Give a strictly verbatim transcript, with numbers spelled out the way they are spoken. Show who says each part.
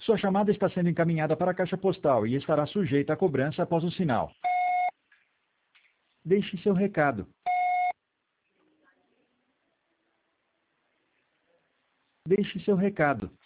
Speaker 1: Sua chamada está sendo encaminhada para a caixa postal e estará sujeita a cobrança após o sinal. Deixe seu recado. Deixe seu recado.